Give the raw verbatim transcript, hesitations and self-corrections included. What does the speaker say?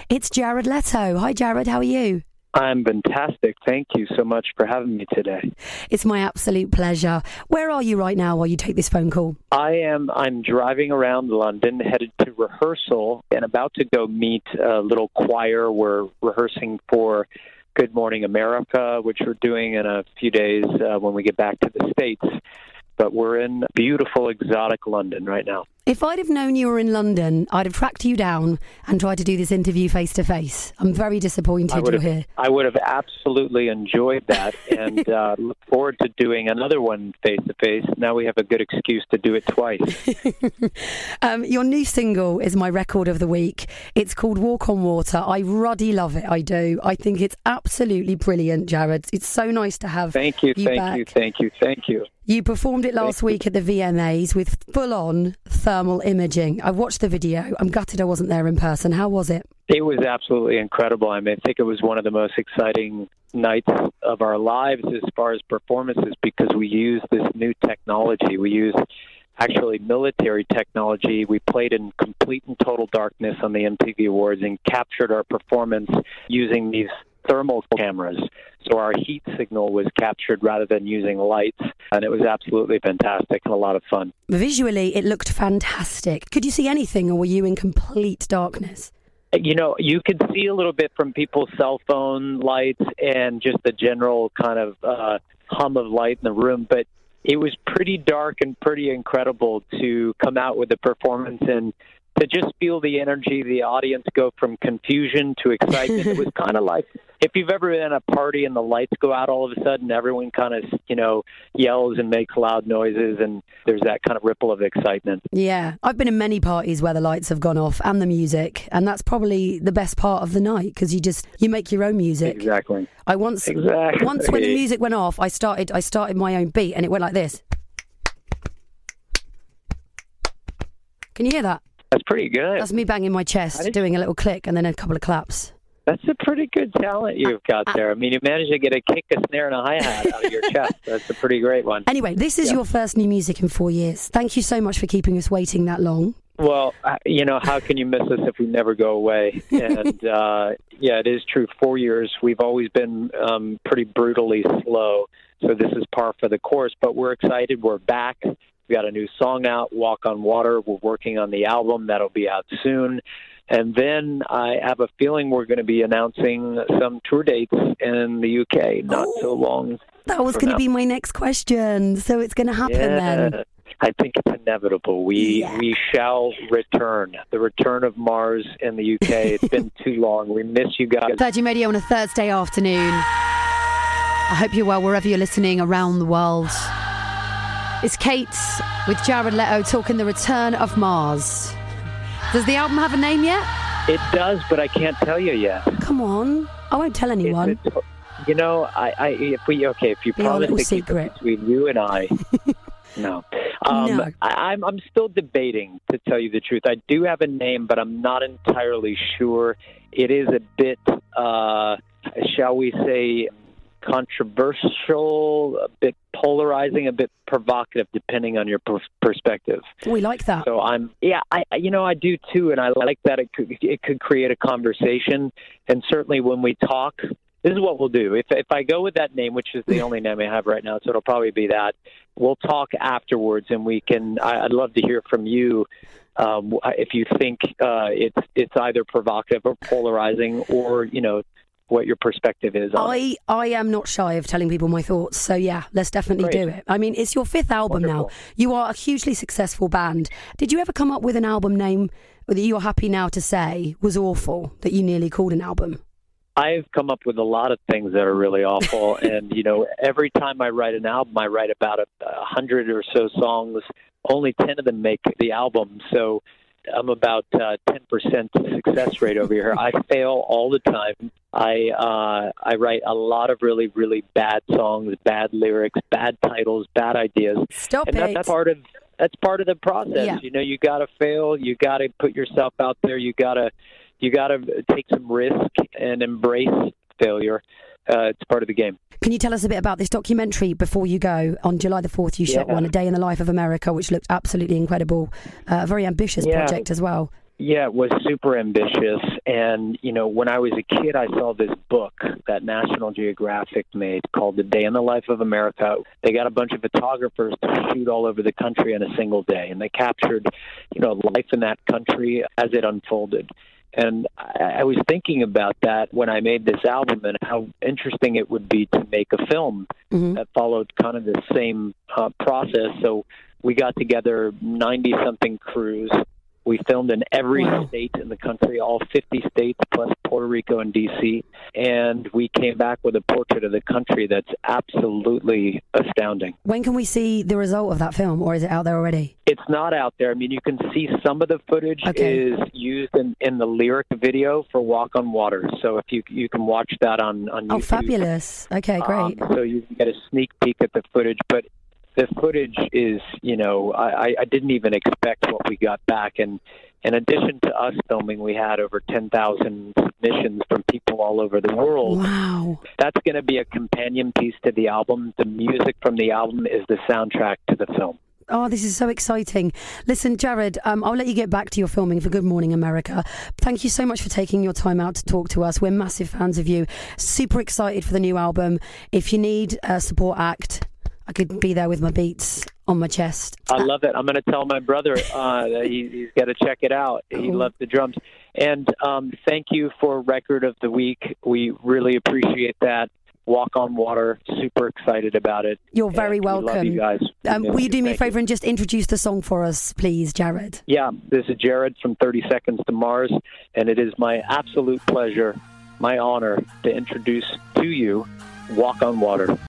It's Jared Leto. Hi, Jared. How are you? I'm fantastic. Thank you so much for having me today. It's my absolute pleasure. Where are you right now while you take this phone call? I am. I'm driving around London, headed to rehearsal, and about to go meet a little choir. We're rehearsing for Good Morning America, which we're doing in a few days uh, when we get back to the States. But we're in beautiful, exotic London right now. If I'd have known you were in London, I'd have tracked you down and tried to do this interview face to face. I'm very disappointed you're here. I would have absolutely enjoyed that and uh, look forward to doing another one face to face. Now we have a good excuse to do it twice. um, your new single is my record of the week. It's called Walk on Water. I ruddy love it. I do. I think it's absolutely brilliant, Jared. It's so nice to have Thank you, you thank back. you, thank you, thank you. You performed it last week at the V M As with full-on thermal imaging. I watched the video. I'm gutted I wasn't there in person. How was it? It was absolutely incredible. I mean, I think it was one of the most exciting nights of our lives as far as performances because we used this new technology. We used actually military technology. We played in complete and total darkness on the M T V Awards and captured our performance using these thermal cameras. So our heat signal was captured rather than using lights, and it was absolutely fantastic and a lot of fun. Visually, it looked fantastic. Could you see anything, or were you in complete darkness? You know, you could see a little bit from people's cell phone lights and just the general kind of uh, hum of light in the room, but it was pretty dark and pretty incredible to come out with a performance and to just feel the energy, the audience go from confusion to excitement. It was kind of like if you've ever been at a party and the lights go out all of a sudden, everyone kind of, you know, yells and makes loud noises, and there's that kind of ripple of excitement. Yeah, I've been in many parties where the lights have gone off and the music, and that's probably the best part of the night because you just you make your own music. Exactly. I once exactly. once when the music went off, I started I started my own beat, and it went like this. Can you hear that? That's pretty good. That's me banging my chest, doing a little click, and then a couple of claps. That's a pretty good talent you've got there. I mean, you managed to get a kick, a snare, and a hi-hat out of your chest. That's a pretty great one. Anyway, this is yeah. your first new music in four years. Thank you so much for keeping us waiting that long. Well, you know, how can you miss us if we never go away? And, uh, yeah, it is true. Four years, we've always been um, pretty brutally slow. So this is par for the course. But we're excited. We're back. We got a new song out, Walk on Water. We're working on the album. That'll be out soon. And then I have a feeling we're going to be announcing some tour dates in the U K not oh, so long. That was going to be my next question. So it's going to happen yeah, then. I think it's inevitable. We yeah. we shall return. The return of Mars in the U K. It's been too long. We miss you guys. Virgin Radio on a Thursday afternoon. I hope you're well wherever you're listening around the world. It's Kate with Jared Leto talking the return of Mars. Does the album have a name yet? It does, but I can't tell you yet. Come on. I won't tell anyone. It, you know, I, I, if we, okay, if you the promise to secret. keep it between you and I, no. Um, no. I, I'm, I'm still debating, to tell you the truth. I do have a name, but I'm not entirely sure. It is a bit, uh, shall we say, controversial, a bit polarizing, a bit provocative, depending on your per- perspective. We like that. So I'm, yeah, I, you know, I do too, and I like that it could, it could create a conversation. And certainly when we talk, this is what we'll do. If if I go with that name, which is the only name I have right now, so it'll probably be that. We'll talk afterwards, and we can. I, I'd love to hear from you. Um, if you think uh, it's it's either provocative or polarizing, or you know. What your perspective is on I, it. I am not shy of telling people my thoughts, so yeah, let's definitely Great. do it. I mean, it's your fifth album Wonderful. now. You are a hugely successful band. Did you ever come up with an album name that you're happy now to say was awful, that you nearly called an album? I've come up with a lot of things that are really awful, and, you know, every time I write an album, I write about a, a hundred or so songs. Only ten of them make the album, so I'm about uh, ten percent success rate over here. I fail all the time. I uh, I write a lot of really, really bad songs, bad lyrics, bad titles, bad ideas. Stop and it. And that's part of that's part of the process. Yeah. You know, you got to fail. You got to put yourself out there. You got to you got to take some risk and embrace failure. Uh, it's part of the game. Can you tell us a bit about this documentary before you go? On July the fourth, you yeah. shot one, A Day in the Life of America, which looked absolutely incredible. Uh, a very ambitious yeah. project as well. Yeah, it was super ambitious. And, you know, when I was a kid, I saw this book that National Geographic made called The Day in the Life of America. They got a bunch of photographers to shoot all over the country in a single day. And they captured, you know, life in that country as it unfolded. And I, I was thinking about that when I made this album and how interesting it would be to make a film mm-hmm. that followed kind of the same uh, process. So we got together ninety-something crews. We filmed in every wow. state in the country, all fifty states plus Puerto Rico and D C, and we came back with a portrait of the country that's absolutely astounding. When can we see the result of that film, or is it out there already? It's not out there. I mean, you can see some of the footage okay. is used in, in the lyric video for Walk on Water, so if you you can watch that on, on YouTube. Oh, fabulous. Okay, great. Um, so you can get a sneak peek at the footage, but the footage is, you know, I, I didn't even expect what we got back. And in addition to us filming, we had over ten thousand submissions from people all over the world. Wow. That's going to be a companion piece to the album. The music from the album is the soundtrack to the film. Oh, this is so exciting. Listen, Jared, um, I'll let you get back to your filming for Good Morning America. Thank you so much for taking your time out to talk to us. We're massive fans of you. Super excited for the new album. If you need a support act, I could be there with my beats on my chest. I love it. I'm going to tell my brother uh, that he, he's got to check it out. He oh. loves the drums. And um, thank you for Record of the Week. We really appreciate that. Walk on Water. Super excited about it. You're very and welcome. We love you guys. Um, will you do me a favour you. and just introduce the song for us, please, Jared? Yeah, this is Jared from thirty seconds to Mars, and it is my absolute pleasure, my honor, to introduce to you Walk on Water.